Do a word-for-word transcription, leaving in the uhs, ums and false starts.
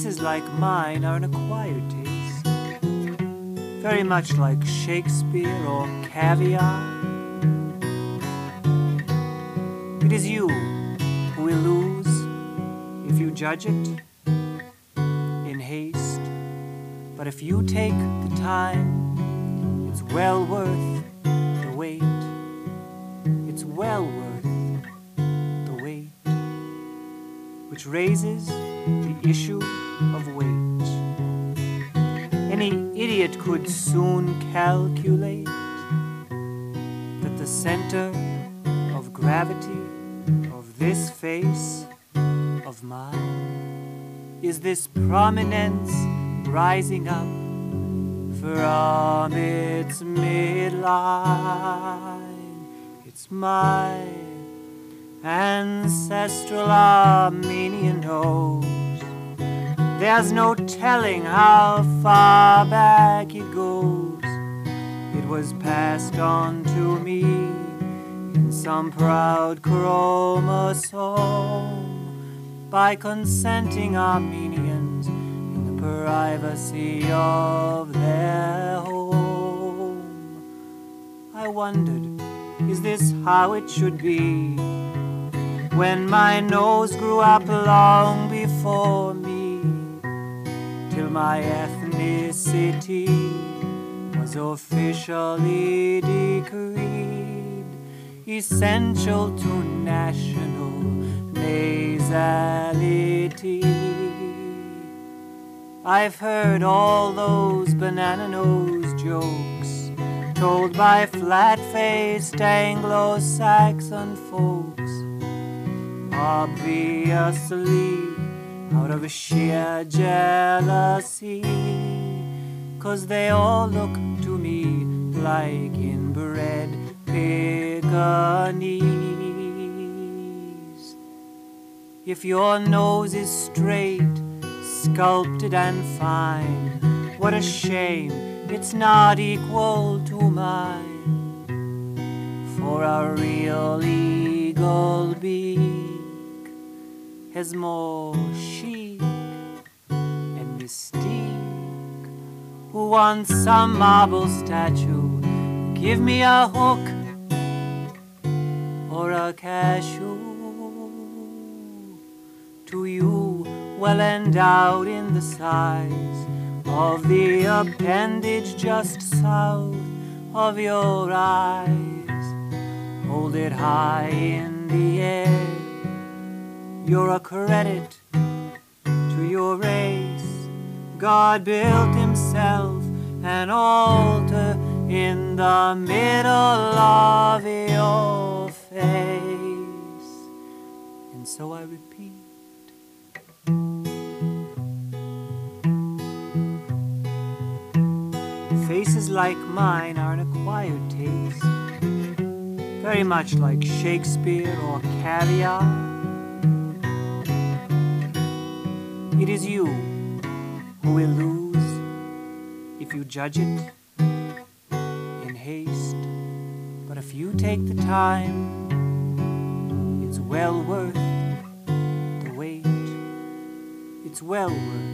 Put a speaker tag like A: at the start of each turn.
A: Faces like mine are an acquired taste, very much like Shakespeare or caviar. It is you who will lose if you judge it in haste, but if you take the time, it's well worth the wait. It's well worth the wait, which raises the issue of weight. Any idiot could soon calculate that the center of gravity of this face of mine is this prominence rising up from its midline. It's my ancestral Armenian nose. There's no telling how far back it goes. It was passed on to me in some proud chromosome by consenting Armenians in the privacy of their home. I wondered, is this how it should be? When my nose grew up long before me, till my ethnicity was officially decreed essential to national nasality. I've heard all those banana nose jokes told by flat-faced Anglo-Saxon folks, obviously out of sheer jealousy, 'cause they all look to me like inbred Pekingese. If your nose is straight, sculpted and fine, what a shame it's not equal to mine. For a real eagle beak has more chic and mystique. Who wants some marble statue? Give me a hook or a cashew. To you, well endowed in the size of the appendage just south of your eyes, hold it high in the air. You're a credit to your race. God built himself an altar in the middle of your face. And so I repeat, faces like mine are an acquired taste, very much like Shakespeare or caviar. It is you who will lose if you judge it in haste, but if you take the time, it's well worth the wait. It's well worth